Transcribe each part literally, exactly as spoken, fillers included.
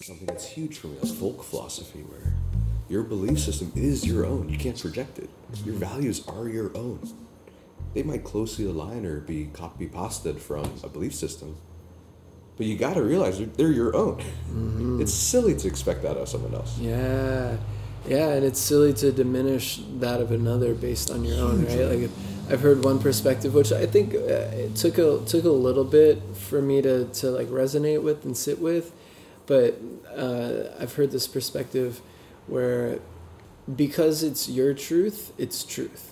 something that's huge for me, that's folk philosophy, where your belief system is your own. You can't project it. Your values are your own. They might closely align or be copy-pasted from a belief system, but you got to realize they're, they're your own. Mm-hmm. It's silly to expect that of someone else. Yeah. Yeah, and it's silly to diminish that of another based on your own, right? Like, I've heard one perspective, which I think uh, it took a took a little bit for me to, to like resonate with and sit with, but uh, I've heard this perspective where because it's your truth, it's truth.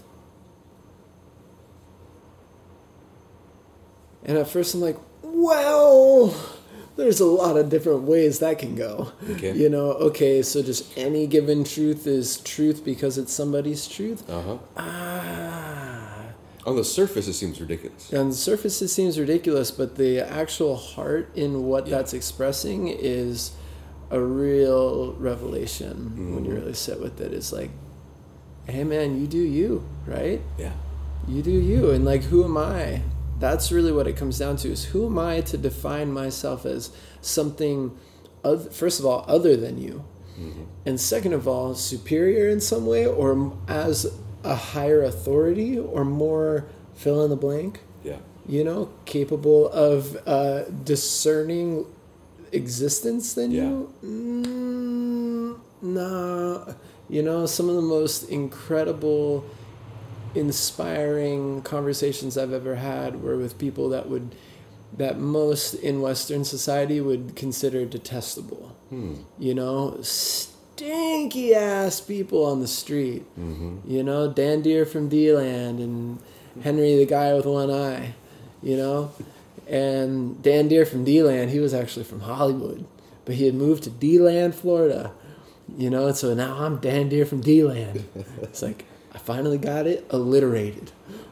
And at first I'm like, well, there's a lot of different ways that can go. Okay. You know, okay, so just any given truth is truth because it's somebody's truth? Uh-huh. Ah. On the surface, it seems ridiculous. On the surface, it seems ridiculous, but the actual heart in what Yeah. that's expressing is a real revelation. Mm-hmm. When you really sit with it. It's like, hey man, you do you, right? Yeah. You do you. And like, who am I? That's really what it comes down to, is who am I to define myself as something, other, first of all, other than you? Mm-hmm. And second of all, superior in some way, or as a higher authority, or more fill in the blank? Yeah. You know, capable of uh, discerning existence than Yeah. you? Mm, nah. You know, some of the most incredible, inspiring conversations I've ever had were with people that would, that most in Western society would consider detestable. Hmm. You know, stinky ass people on the street. Mm-hmm. You know, Dan Deere from D-Land and Henry the guy with one eye. You know, and Dan Deere from D-Land, he was actually from Hollywood, but he had moved to D-Land, Florida. You know, and so now I'm Dan Deere from D-Land. It's like, I finally got it alliterated.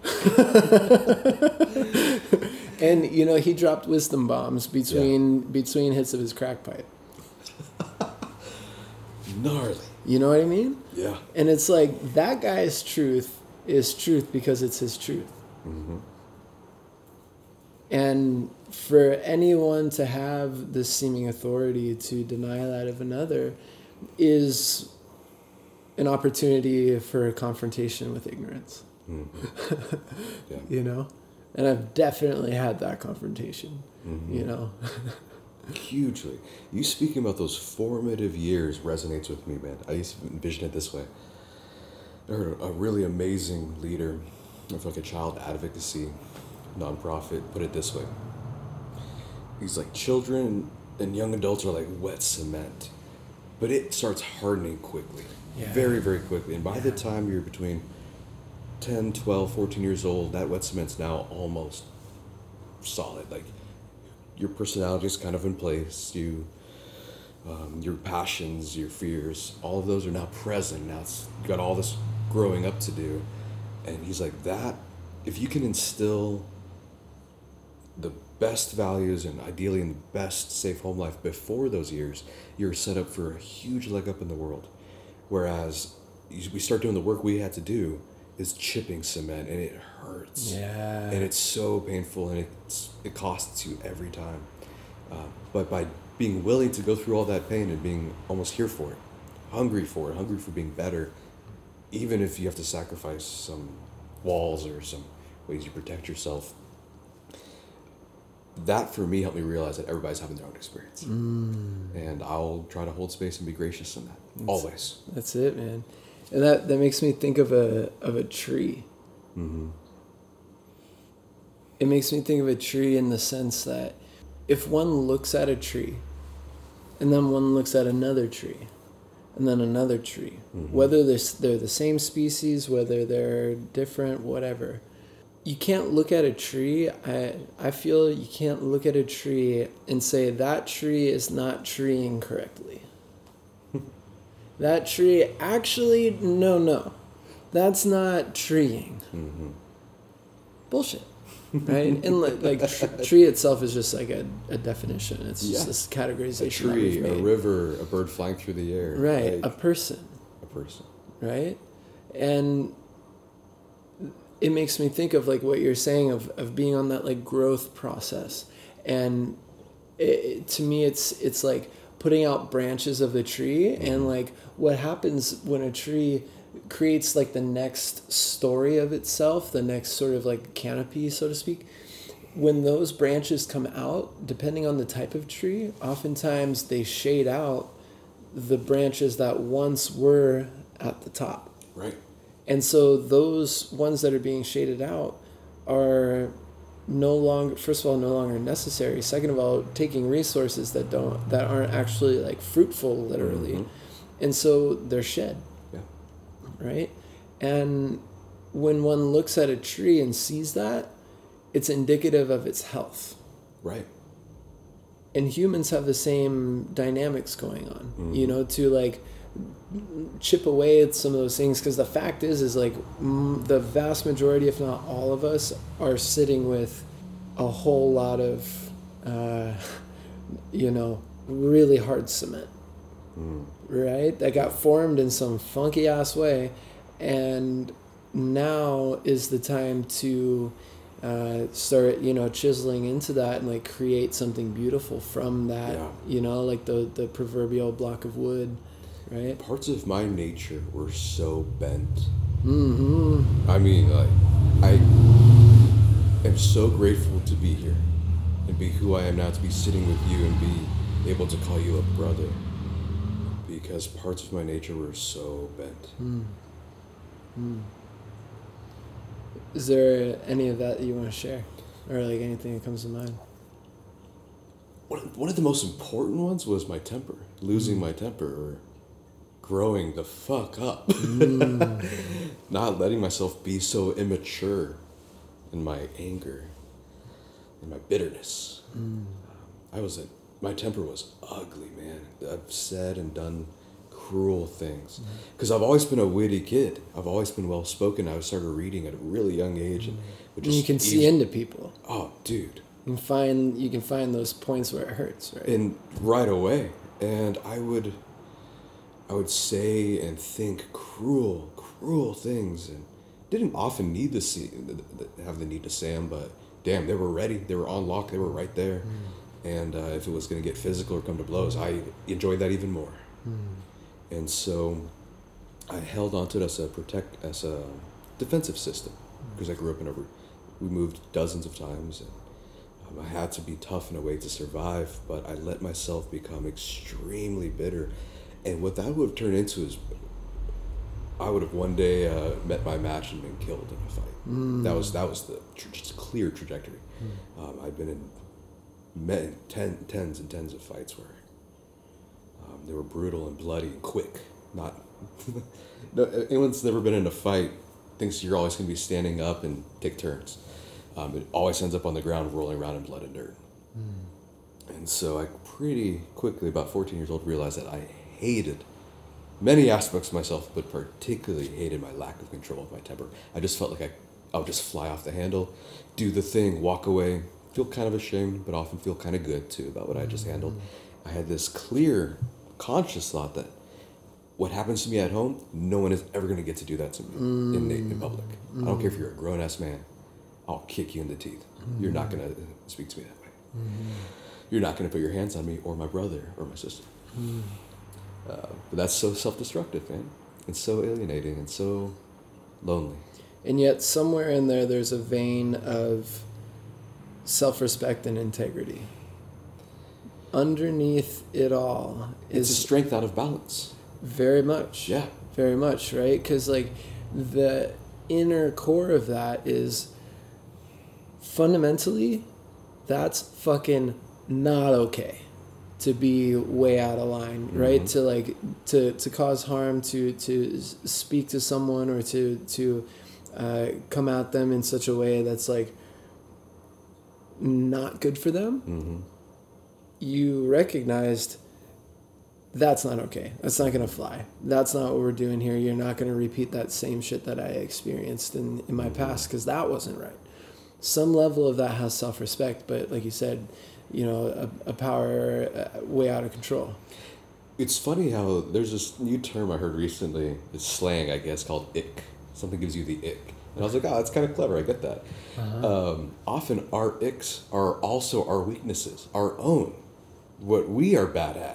And, you know, he dropped wisdom bombs between yeah. between hits of his crack pipe. Gnarly. You know what I mean? Yeah. And it's like, that guy's truth is truth because it's his truth. Mm-hmm. And for anyone to have this seeming authority to deny that of another is an opportunity for a confrontation with ignorance. Mm-hmm. Yeah. You know? And I've definitely had that confrontation, mm-hmm. you know? Hugely. You speaking about those formative years resonates with me, man. I used to envision it this way. I heard a really amazing leader of like a child advocacy nonprofit put it this way. He's like, children and young adults are like wet cement, but it starts hardening quickly. Yeah. Very, very quickly. And by yeah. the time you're between ten, twelve, fourteen years old, that wet cement's now almost solid. Like, your personality is kind of in place. You, um, your passions, your fears, all of those are now present. Now it's you got all this growing up to do. And he's like, that, if you can instill the best values and ideally in the best safe home life before those years, you're set up for a huge leg up in the world. Whereas we start doing the work we had to do is chipping cement, and it hurts. Yeah. And it's so painful, and it's, it costs you every time. Uh, but by being willing to go through all that pain and being almost here for it, hungry for it, hungry for being better, even if you have to sacrifice some walls or some ways you protect yourself, that for me helped me realize that everybody's having their own experience. Mm. And I'll try to hold space and be gracious in that. That's, always. That's it, man. And that, that makes me think of a of a tree. Mm-hmm. It makes me think of a tree in the sense that if one looks at a tree and then one looks at another tree and then another tree, mm-hmm. whether they're, they're the same species, whether they're different, whatever, you can't look at a tree. I I feel you can't look at a tree and say that tree is not treeing correctly. That tree, actually, no, no. That's not treeing. Mm-hmm. Bullshit. Right? And like, like tr- tree itself is just like a, a definition. It's yeah. just this categorization. A tree, a river, a bird flying through the air. Right. Like, a person. A person. Right? And it makes me think of like what you're saying of, of being on that like growth process. And it, to me, it's it's like putting out branches of the tree, mm-hmm. and like what happens when a tree creates like the next story of itself, the next sort of like canopy, so to speak. When those branches come out, depending on the type of tree, oftentimes they shade out the branches that once were at the top. Right. And so those ones that are being shaded out are no longer, first of all, no longer necessary. Second of all, taking resources that don't, that aren't actually like fruitful, literally. Mm-hmm. And so they're shed. Yeah. Right? And when one looks at a tree and sees that, it's indicative of its health. Right. And humans have the same dynamics going on, mm-hmm. you know, to like chip away at some of those things. Because the fact is, is like m- the vast majority, if not all of us, are sitting with a whole lot of, uh, you know, really hard cement, mm. right? That got formed in some funky ass way. And now is the time to Uh, start, you know, chiseling into that and like create something beautiful from that, yeah. you know, like the, the proverbial block of wood, right? Parts of my nature were so bent. Mm-hmm. I mean, like, I am so grateful to be here and be who I am now, to be sitting with you and be able to call you a brother, because parts of my nature were so bent. Mm. Mm. Is there any of that that you want to share? Or like anything that comes to mind? One, one of the most important ones was my temper. Losing mm. my temper, or growing the fuck up. Mm. Not letting myself be so immature in my anger and my bitterness. Mm. I was a, my temper was ugly, man. I've said and done cruel things, because mm-hmm. I've always been a witty kid. I've always been well spoken. I started reading at a really young age, and would just you can see into people. Oh, dude! You can find you can find those points where it hurts, right? And right away, and I would, I would say and think cruel, cruel things, and didn't often need to see, have the need to say them, but damn, they were ready. They were on lock. They were right there, mm. and uh, if it was going to get physical or come to blows, I enjoyed that even more. Mm. And so I held onto it as a protect, as a defensive system, because I grew up in a, we moved dozens of times, and um, I had to be tough in a way to survive, but I let myself become extremely bitter. And what that would have turned into is I would have one day uh, met my match and been killed in a fight. Mm. That was that was the tra- just clear trajectory. Mm. Um, I'd been in men, ten, tens and tens of fights where Um, they were brutal and bloody and quick. Not no, anyone's never been in a fight thinks you're always going to be standing up and take turns. Um, it always ends up on the ground rolling around in blood and dirt. Mm. And so I pretty quickly, about fourteen years old, realized that I hated many aspects of myself, but particularly hated my lack of control of my temper. I just felt like I, I would just fly off the handle, do the thing, walk away, feel kind of ashamed, but often feel kind of good too about what I just handled. I had this clear, conscious thought that what happens to me at home, no one is ever going to get to do that to me mm. in, in public. Mm. I don't care if you're a grown-ass man. I'll kick you in the teeth. Mm. You're not going to speak to me that way. Mm. You're not going to put your hands on me or my brother or my sister. Mm. Uh, but that's so self-destructive, man. It's so alienating and so lonely. And yet somewhere in there, there's a vein of self-respect and integrity. Underneath it all is it's a strength out of balance. Very much. Yeah. Very much, right? Because like the inner core of that is fundamentally that's fucking not okay to be way out of line, right? Mm-hmm. To like to to cause harm, to to speak to someone, or to to uh, come at them in such a way that's like not good for them. Mm-hmm. You recognized that's not okay. That's not going to fly. That's not what we're doing here. You're not going to repeat that same shit that I experienced in, in my past, because that wasn't right. Some level of that has self-respect, but like you said, you know, a, a power uh, way out of control. It's funny how there's this new term I heard recently. It's slang, I guess, called ick. Something gives you the ick. And I was like, oh, that's kind of clever. I get that. Uh-huh. Um, often our icks are also our weaknesses, our own. What we are bad at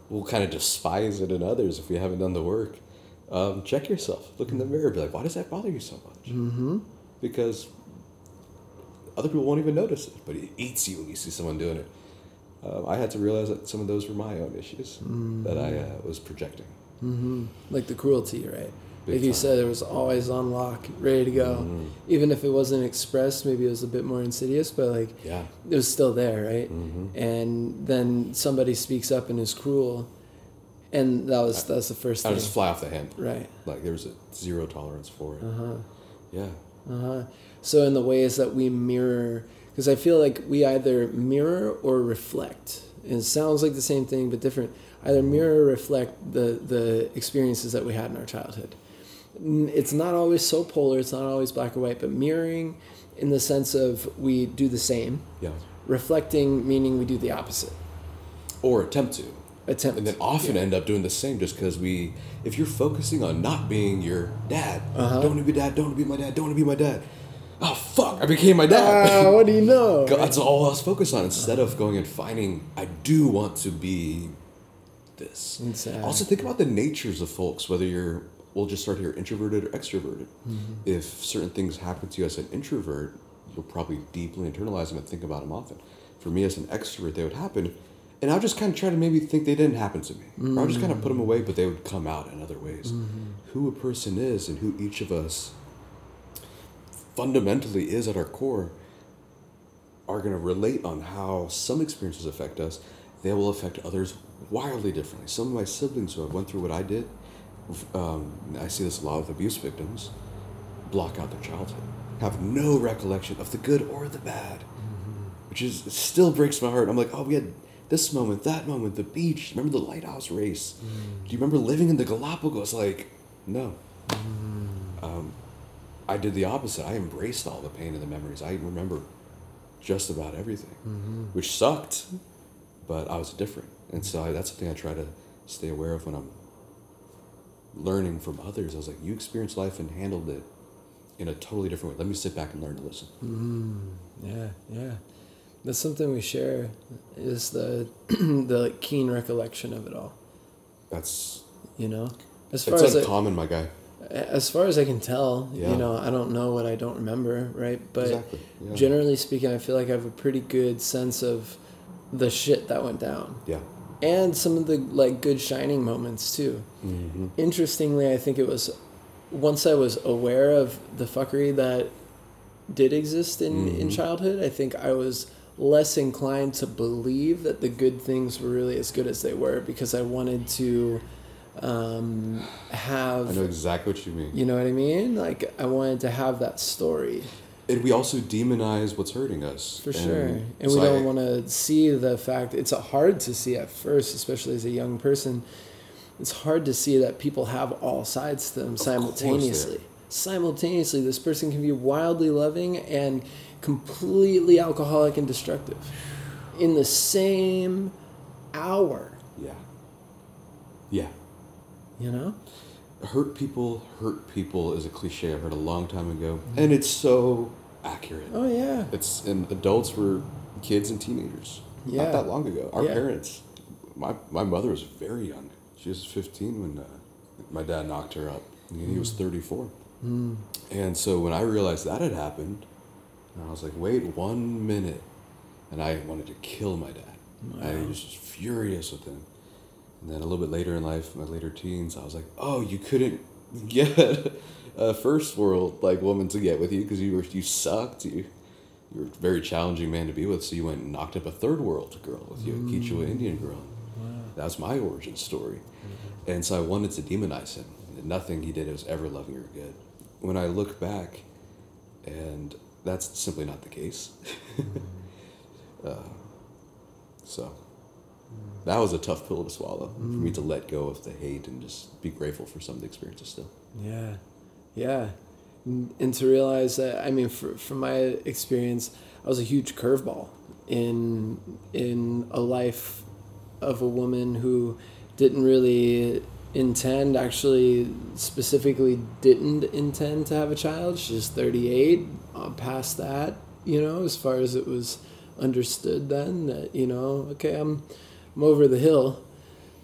we'll kind of despise it in others if we haven't done the work. Um, check yourself. Look in the mirror. Be like, why does that bother you so much? Mm-hmm. Because other people won't even notice it, but it eats you when you see someone doing it. Uh, I had to realize that some of those were my own issues mm-hmm. that I uh, was projecting. Mm-hmm. Like the cruelty, right? Big like you time. said, it was always on lock, ready to go. Mm-hmm. Even if it wasn't expressed, maybe it was a bit more insidious, but like yeah. it was still there, right? Mm-hmm. And then somebody speaks up and is cruel, and that was that's the first I thing. just fly off the handle. Right. Like there was a zero tolerance for it. Uh-huh. Yeah. Uh-huh. So in the ways that we mirror, because I feel like we either mirror or reflect. And it sounds like the same thing, but different. Either mirror or reflect the, the experiences that we had in our childhood. It's not always so polar, it's not always black or white, but mirroring in the sense of we do the same. Yeah. Reflecting meaning we do the opposite. Or attempt to. Attempt. And then often yeah. end up doing the same just because we, if you're focusing on not being your dad, uh-huh. don't want to be dad, don't want to be my dad, don't want to be my dad. Oh, fuck, I became my dad. Ah, what do you know? That's all I was focused on instead of going and finding, I do want to be this. Exactly. Also think about the natures of folks, whether you're, we'll just start here, introverted or extroverted. Mm-hmm. If certain things happen to you as an introvert, you'll probably deeply internalize them and think about them often. For me as an extrovert, they would happen, and I'll just kind of try to maybe think they didn't happen to me. Mm-hmm. Or I'll just kind of put them away, but they would come out in other ways. Mm-hmm. Who a person is and who each of us fundamentally is at our core are going to relate on how some experiences affect us. They will affect others wildly differently. Some of my siblings who have went through what I did, um, I see this a lot with abuse victims, block out their childhood, have no recollection of the good or the bad, mm-hmm. which is, it still breaks my heart. I'm like, oh, we had this moment, that moment, the beach, remember the lighthouse race? Mm-hmm. Do you remember living in the Galapagos? Like, no. Mm-hmm. Um, I did the opposite. I embraced all the pain and the memories. I remember just about everything, mm-hmm. which sucked, but I was different. And so I, that's something I try to stay aware of when I'm learning from others. I was like, you experienced life and handled it in a totally different way. Let me sit back and learn to listen. Mm-hmm. Yeah, yeah. That's something we share, is the the keen recollection of it all. That's, you know, as far it's as uncommon, I, my guy. As far as I can tell, yeah. you know, I don't know what I don't remember, right? But exactly. yeah. generally speaking, I feel like I have a pretty good sense of the shit that went down. Yeah. And some of the like good shining moments too. Mm-hmm. Interestingly, I think it was once I was aware of the fuckery that did exist in, mm-hmm. in childhood, I think I was less inclined to believe that the good things were really as good as they were, because I wanted to um, have... I know exactly what you mean. You know what I mean? Like, I wanted to have that story. And we also demonize what's hurting us. For and sure. And so we don't I, want to see the fact... It's hard to see at first, especially as a young person. It's hard to see that people have all sides to them simultaneously. Simultaneously, this person can be wildly loving and completely alcoholic and destructive in the same hour. Yeah. Yeah. You know? Hurt people, hurt people is a cliche I heard a long time ago. Mm-hmm. And it's so accurate. Oh, yeah. It's and adults were kids and teenagers. Yeah. Not that long ago. Our yeah. parents, my my mother was very young. She was fifteen when uh, my dad knocked her up. And mm. he was thirty-four. Mm. And so when I realized that had happened, I was like, wait one minute. And I wanted to kill my dad. Wow. I was just furious with him. And then a little bit later in life, my later teens, I was like, oh, you couldn't get a first world like woman to get with you because you were you sucked. You, you were a very challenging man to be with, so you went and knocked up a third world girl with you, mm. a Quechua Indian girl. Wow. That's my origin story. Mm-hmm. And so I wanted to demonize him. Nothing he did was ever loving or good. When I look back, and that's simply not the case. uh, so that was a tough pill to swallow mm. for me to let go of the hate and just be grateful for some of the experiences still. Yeah, yeah, and to realize that, I mean, for, from my experience, I was a huge curveball in in a life of a woman who didn't really intend, actually specifically didn't intend to have a child. She's thirty-eight, uh, past that, you know, as far as it was understood then that, you know, okay, I'm I'm over the hill.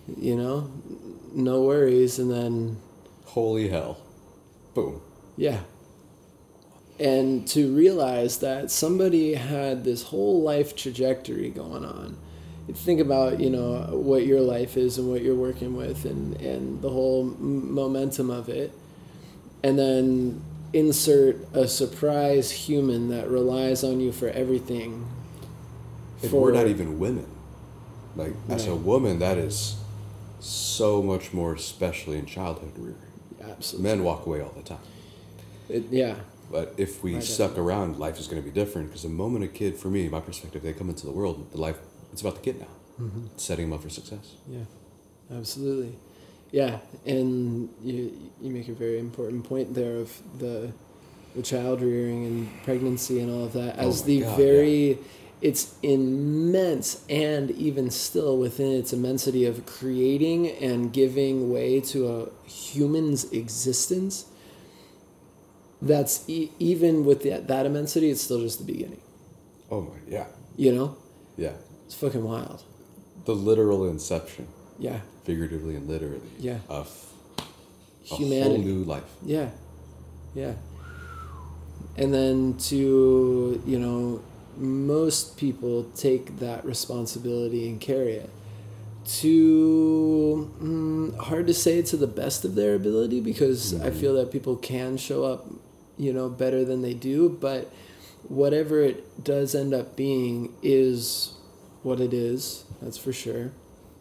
you know, no worries, and then Holy hell. Boom. yeah. And to realize that somebody had this whole life trajectory going on. Think about, you know, what your life is and what you're working with and, and the whole m- momentum of it. And then insert a surprise human that relies on you for everything. And For- we're not even women. Like, as a Right. woman, that is so much more, especially in childhood rearing. Absolutely. Men walk away all the time. It, yeah. But if we Right, stuck around, life is going to be different. Because the moment a kid, for me, my perspective, they come into the world, the life, it's about the kid now. Mm-hmm. It's setting them up for success. Yeah, absolutely. Yeah, and you you make a very important point there of the the child rearing and pregnancy and all of that Oh as my the God, very it's immense and even still within its immensity of creating and giving way to a human's existence. That's e- even with that, that immensity, it's still just the beginning. Oh my, yeah, You know, yeah. it's fucking wild. The literal inception, Yeah, figuratively and literally, Yeah. of a humanity. whole new life. Yeah, yeah. And then to, you know, most people take that responsibility and carry it. To, mm, hard to say to the best of their ability because I feel that people can show up, you know, better than they do, but whatever it does end up being is what it is, that's for sure.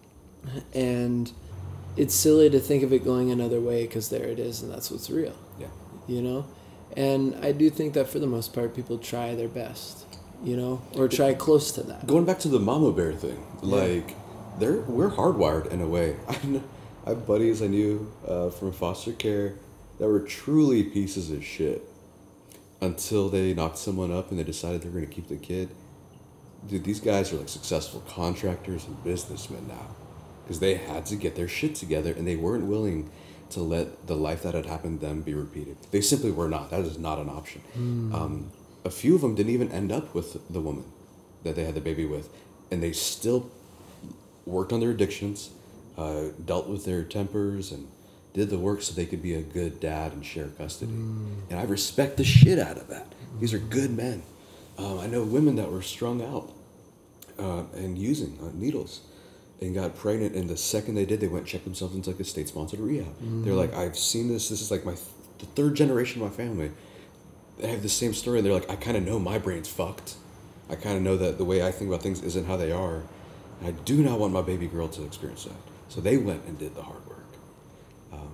And it's silly to think of it going another way because there it is and that's what's real, Yeah. you know? And I do think that for the most part, people try their best, you know, or try close to that. Going back to the mama bear thing, like, they're we're hardwired in a way. I know, I have buddies I knew uh, from foster care that were truly pieces of shit until they knocked someone up and they decided they were going to keep the kid. Dude, these guys are like successful contractors and businessmen now because they had to get their shit together and they weren't willing to let the life that had happened to them be repeated. They simply were not. That is not an option. Um, a few of them didn't even end up with the woman that they had the baby with, and they still worked on their addictions, uh, dealt with their tempers, and did the work so they could be a good dad and share custody. And I respect the shit out of that. These are good men. Um, I know women that were strung out uh, and using uh, needles and got pregnant, and the second they did, they went and checked themselves into like a state-sponsored rehab. They're like, I've seen this. This is like my th- the third generation of my family. They have the same story, and they're like, I kind of know my brain's fucked. I kind of know that the way I think about things isn't how they are. And I do not want my baby girl to experience that. So they went and did the hard work. Um,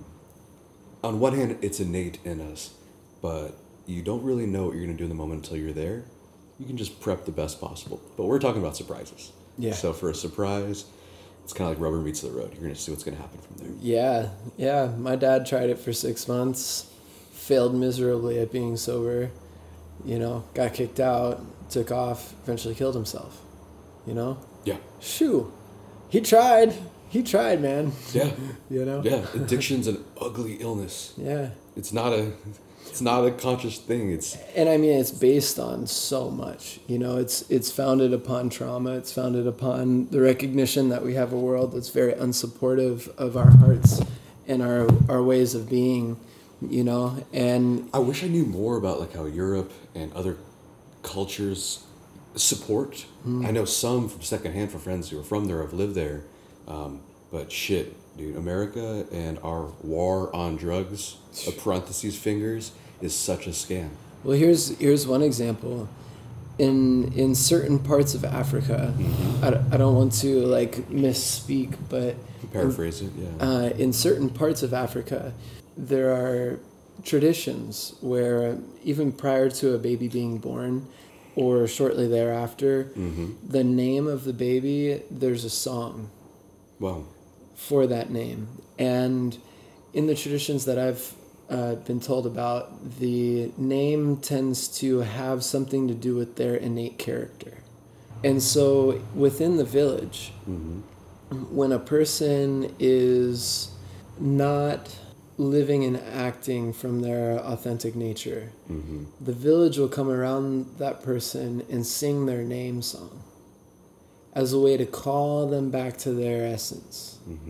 on one hand, it's innate in us, but you don't really know what you're going to do in the moment until you're there. You can just prep the best possible. But we're talking about surprises. Yeah. So for a surprise, it's kind of like rubber meets the road. You're going to see what's going to happen from there. Yeah, yeah. My dad tried it for six months, failed miserably at being sober, you know, got kicked out, took off, eventually killed himself, you know? Yeah. Shoo. He tried. He tried, man. Yeah. You know? Yeah. Addiction's an ugly illness. Yeah. It's not a it's not a conscious thing. It's And I mean, it's based on so much. You know, it's it's founded upon trauma. It's founded upon the recognition that we have a world that's very unsupportive of our hearts and our our ways of being. You know, and I wish I knew more about like how Europe and other cultures support. I know some from secondhand from friends who are from there, have lived there, um, but shit, dude, America and our war on drugs, a parentheses fingers, is such a scam. well, here's here's one example. In in certain parts of Africa, I, don't- I don't want to like misspeak, but Paraphrase it, yeah. uh, in certain parts of Africa, there are traditions where even prior to a baby being born or shortly thereafter, Mm-hmm. the name of the baby, there's a song Wow. for that name. And in the traditions that I've uh, been told about, the name tends to have something to do with their innate character. And so within the village, Mm-hmm. when a person is not living and acting from their authentic nature, Mm-hmm. the village will come around that person and sing their name song as a way to call them back to their essence. Mm-hmm.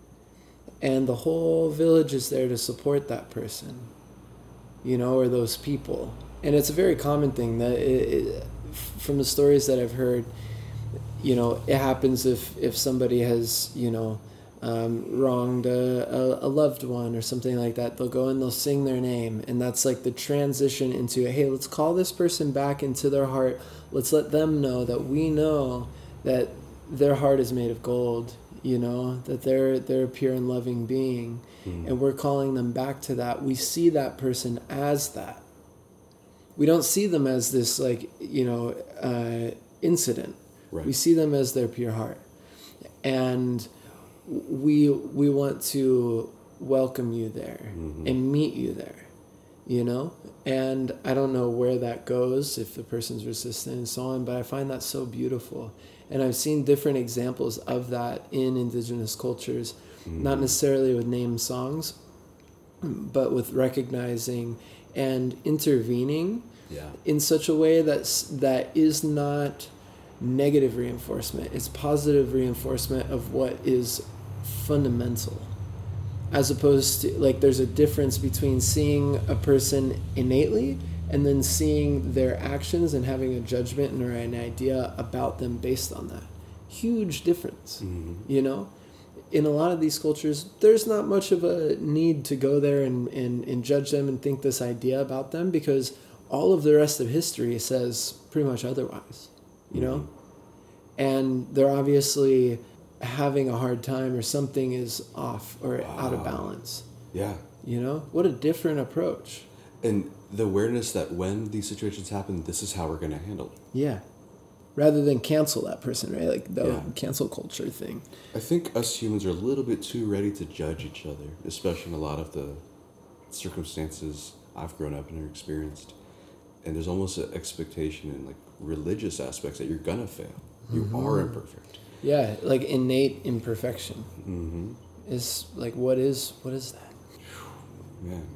And the whole village is there to support that person, you know, or those people. And it's a very common thing that it, it, from the stories that I've heard, you know, it happens if, if somebody has, you know, um, wronged a, a, a loved one or something like that. They'll go and they'll sing their name. And that's like the transition into, hey, let's call this person back into their heart. Let's let them know that we know that their heart is made of gold, you know, that they're, they're a pure and loving being. Mm. And we're calling them back to that. We see that person as that. We don't see them as this, like, you know, uh, incident. Right. We see them as their pure heart. And we we want to welcome you there, mm-hmm. and meet you there, you know? And I don't know where that goes, if the person's resistant and so on, but I find that so beautiful. And I've seen different examples of that in indigenous cultures, mm-hmm. not necessarily with name songs, but with recognizing and intervening yeah. in such a way that's, that is not negative reinforcement. It's positive reinforcement of what is fundamental. As opposed to, like, there's a difference between seeing a person innately and then seeing their actions and having a judgment or an idea about them based on that. Huge difference, mm-hmm. you know? In a lot of these cultures, there's not much of a need to go there and, and, and judge them and think this idea about them, because all of the rest of history says pretty much otherwise, you mm-hmm. know? And they're obviously having a hard time, or something is off or wow. out of balance. Yeah. You know? What a different approach. And the awareness that when these situations happen, this is how we're going to handle it. Yeah. Rather than cancel that person, right? Like the yeah. cancel culture thing. I think us humans are a little bit too ready to judge each other, especially in a lot of the circumstances I've grown up in or experienced. And there's almost an expectation in, like, religious aspects that you're going to fail. You mm-hmm. are imperfect. Yeah, like innate imperfection. Mm-hmm. Is like, what is what is that? Man.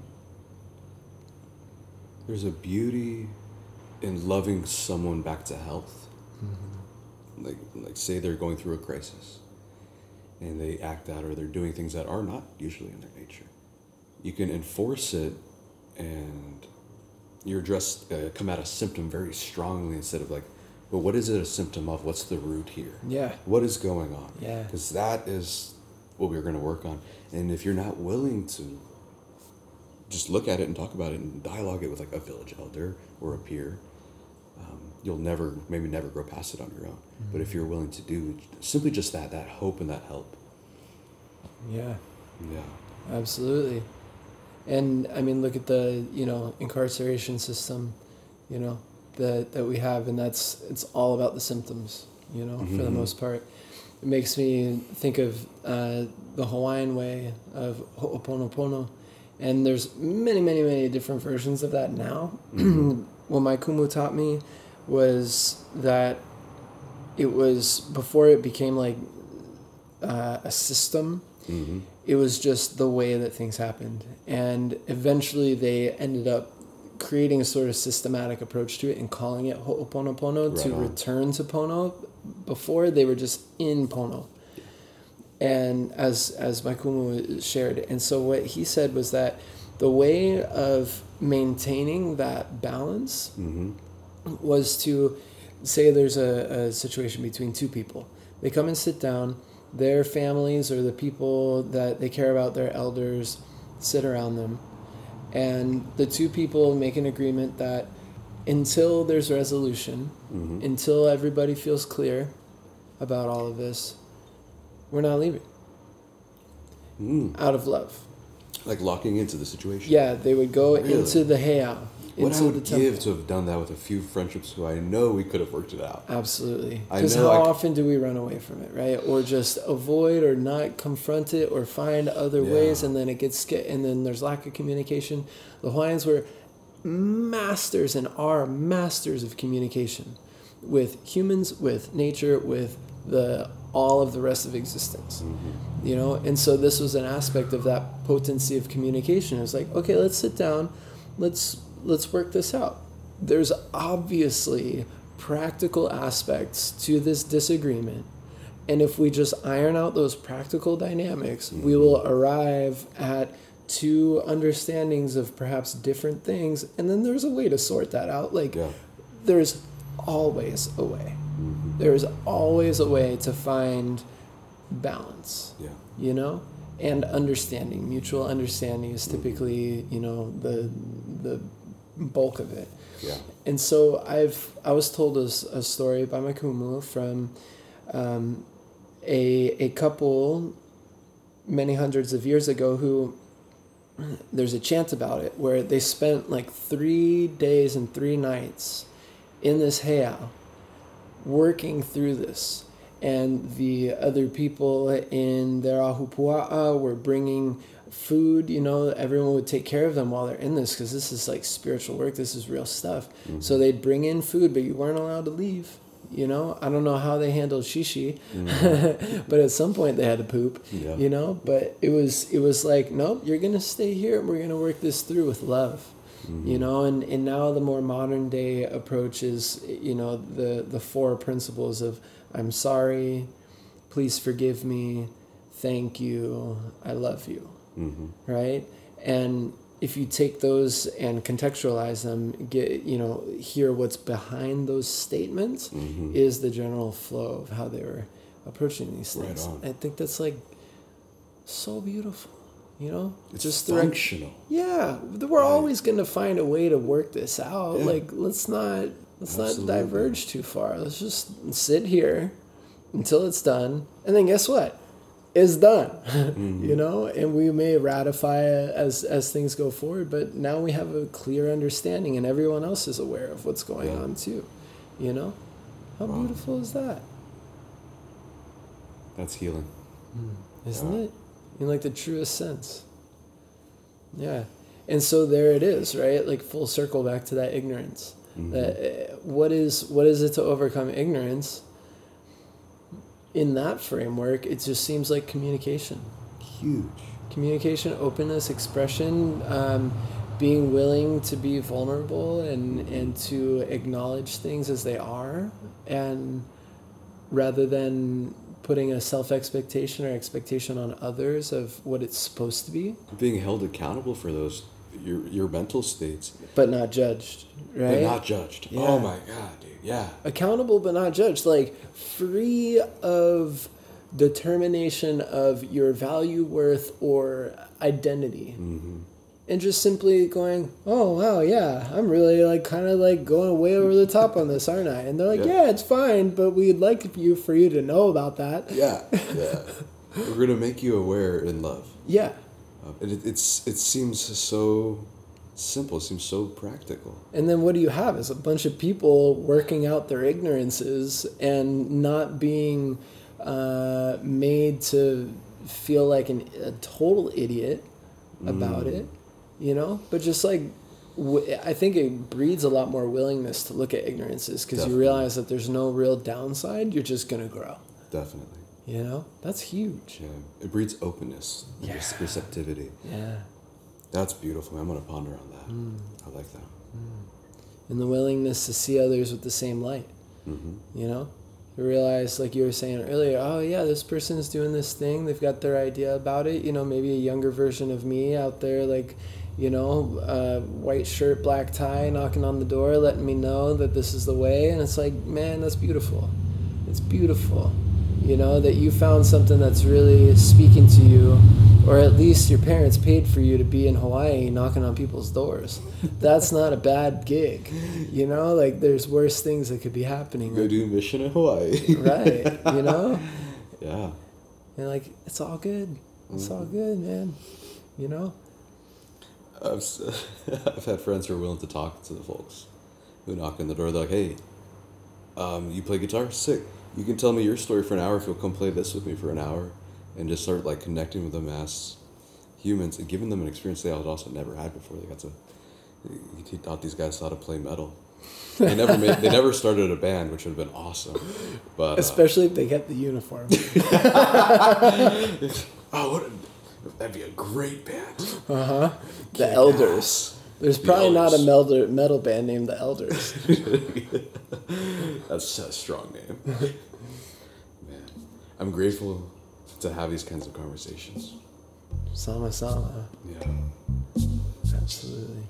There's a beauty in loving someone back to health. Mm-hmm. Like, like say they're going through a crisis and they act out, or they're doing things that are not usually in their nature. You can enforce it, and you address, uh, come at a symptom very strongly instead of like, but what is it a symptom of? What's the root here? Yeah. What is going on? Yeah. Because that is what we're going to work on. And if you're not willing to just look at it and talk about it and dialogue it with, like, a village elder or a peer, um, you'll never, maybe never grow past it on your own. Mm-hmm. But if you're willing to do simply just that, that hope and that help. Yeah. Yeah. Absolutely. And I mean, look at the, you know, incarceration system, you know, that that we have, and that's, it's all about the symptoms, you know, mm-hmm. for the most part. It makes me think of uh, the Hawaiian way of Ho'oponopono, and there's many, many, many different versions of that now. Mm-hmm. What my kumu taught me was that it was, before it became like uh, a system, mm-hmm. it was just the way that things happened. And eventually they ended up creating a sort of systematic approach to it and calling it Ho'oponopono, right, to on. return to Pono. Before, they were just in Pono. And as as my kumu shared. And so what he said was that the way of maintaining that balance mm-hmm. was to say there's a, a situation between two people. They come and sit down. Their families or the people that they care about, their elders, sit around them. And the two people make an agreement that until there's resolution, mm-hmm. until everybody feels clear about all of this, we're not leaving. Mm. Out of love. Like locking into the situation? Yeah, they would go really? into the heiau. What I would give to have done that with a few friendships who I know we could have worked it out. Absolutely. Because how I... often do we run away from it, right? Or just avoid or not confront it or find other yeah. ways, and then it gets sca- and then there's lack of communication. The Hawaiians were masters and are masters of communication with humans, with nature, with the all of the rest of existence. Mm-hmm. You know, and so this was an aspect of that potency of communication. It was like, okay, let's sit down, let's let's work this out. There's obviously practical aspects to this disagreement. And if we just iron out those practical dynamics, mm-hmm. we will arrive at two understandings of perhaps different things. And then there's a way to sort that out. Like, yeah. there's always a way. Mm-hmm. There's always a way to find balance, yeah. you know? And understanding. Mutual understanding is typically, you know, the the bulk of it. Yeah. And so I've I was told a, a story by my kumu from um, a a couple many hundreds of years ago who, there's a chant about it where they spent like three days and three nights in this heiau working through this. And the other people in their ahupua'a were bringing food, you know, everyone would take care of them while they're in this because this is like spiritual work. This is real stuff. Mm-hmm. So they'd bring in food, but you weren't allowed to leave. You know, I don't know how they handled shishi, mm-hmm. but at some point they had to poop, yeah. you know, but it was, it was like, nope, you're going to stay here and we're going to work this through with love, mm-hmm. you know, and, and now the more modern day approach is, you know, the, the four principles of I'm sorry, please forgive me, thank you, I love you, mm-hmm. right? And if you take those and contextualize them, get you know, hear what's behind those statements mm-hmm. is the general flow of how they were approaching these things. Right on. I think that's like so beautiful, you know? It's just functional. The, yeah, we're right. always going to find a way to work this out. Yeah. Like, let's not let's Absolutely. not diverge too far. Let's just sit here until it's done, and then guess what? Is done, mm-hmm. you know, and we may ratify as as things go forward, but now we have a clear understanding and everyone else is aware of what's going yeah. on too, you know. How wow. beautiful is that? That's healing, mm. isn't yeah. it? In like the truest sense. Yeah. And so there it is, right? Like full circle back to that ignorance. Mm-hmm. That uh, what is what is it to overcome ignorance? In that framework, it just seems like communication. Huge. Communication, openness, expression, um, being willing to be vulnerable and, and to acknowledge things as they are, and rather than putting a self-expectation or expectation on others of what it's supposed to be. Being held accountable for those, your your mental states. But not judged, right? But not judged. Yeah. Oh my God, dude. Yeah. Accountable but not judged. Like free of determination of your value, worth, or identity. Mm-hmm. And just simply going, oh, wow, yeah, I'm really like kind of like going way over the top on this, aren't I? And they're like, yeah, yeah it's fine, but we'd like you for you to know about that. Yeah, yeah. We're going to make you aware in love. Yeah. Uh, and it, it's it seems so simple, it seems so practical. And then what do you have is a bunch of people working out their ignorances and not being uh, made to feel like an, a total idiot about mm. it. You know, but just like, w- I think it breeds a lot more willingness to look at ignorances because you realize that there's no real downside. You're just going to grow. Definitely. You know, that's huge. Yeah. It breeds openness, yeah. receptivity. Yeah. That's beautiful. I'm going to ponder on that. Mm. I like that. Mm. And the willingness to see others with the same light. Mm-hmm. You know, you realize, like you were saying earlier, oh yeah, this person's doing this thing. They've got their idea about it. You know, maybe a younger version of me out there, like, you know, uh, white shirt, black tie, knocking on the door, letting me know that this is the way. And it's like, man, that's beautiful. It's beautiful. You know, that you found something that's really speaking to you, or at least your parents paid for you to be in Hawaii knocking on people's doors. That's not a bad gig. You know, like there's worse things that could be happening. Go do mission in Hawaii. Right. You know? Yeah. And like, it's all good. It's mm-hmm. all good, man. You know? I've, I've had friends who are willing to talk to the folks who knock on the door. They're like, hey, um, you play guitar? Sick. You can tell me your story for an hour if you'll come play this with me for an hour, and just start like connecting with them as humans and giving them an experience they had also never had before. They got to, he taught these guys how to play metal. They never made, they never started a band, which would have been awesome. But especially uh, if they kept the uniform. Oh, what a, that'd be a great band. Uh huh. The Elders. There's probably the not a metal metal band named The Elders. That's a strong name. Man, I'm grateful to have these kinds of conversations. Sama sama. Yeah. Absolutely.